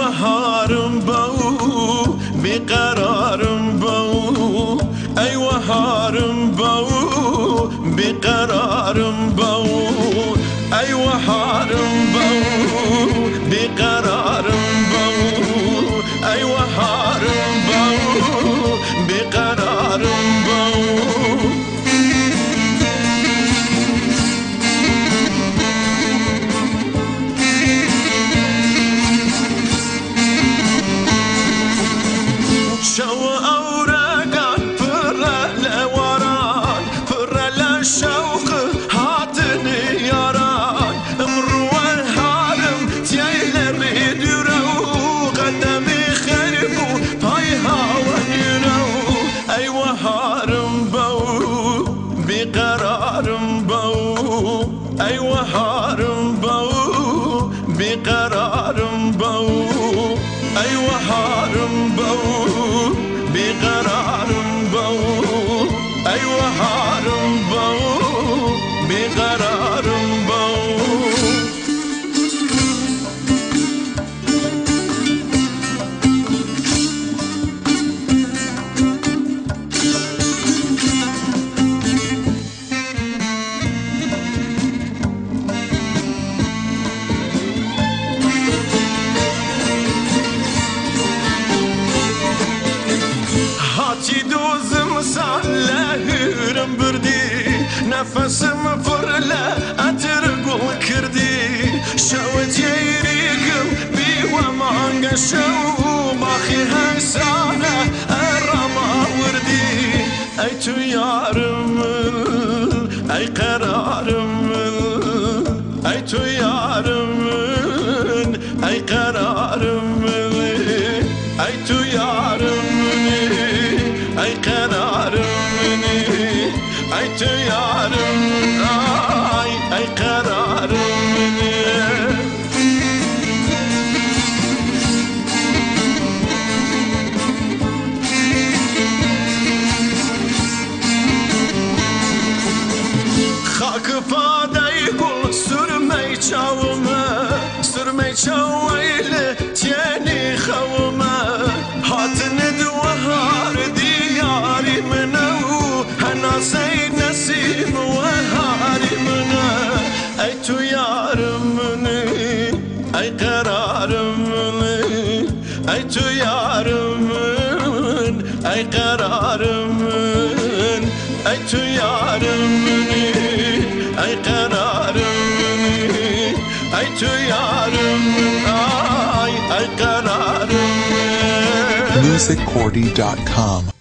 وهارم باو بیقرارم باو ای وهارم باو بیقرارم باو ای وهارم باو بیقرارم باو ای وهارم باو بیقرارم باو شو أورقان فرة لوران فرة للشوق هاتني ياران امرو الهارم تيل الريد يرو قدمي خربو هاي هاون يرو أي وهارم بو بقرارم بو أي وهارم بو بقرارم بو أي وهارم بو بقرارم بو أي وهارم بو بقرارم بو هاتی دوزم سالهرم بردی نفسم فرله اترگو کردی شوت یریگم بی و مانگ شو باخی هسانه ارما وردی ای تو یارم ای قرارم ای تو یارم ای قرارم ای تو یارم ای قرارم ای تو یارم ای قرارم خاک پادای گل سرمی چاومه سرمی چاویل تینی خومه هاتن دوهار دیاری منو هناسی نسیم و هاری منو ای تو یارم ای قرارم ای تو یارم ای قرارم ای تو یارم ای قرارم ای تو یارم ای قرارم musiccordy.com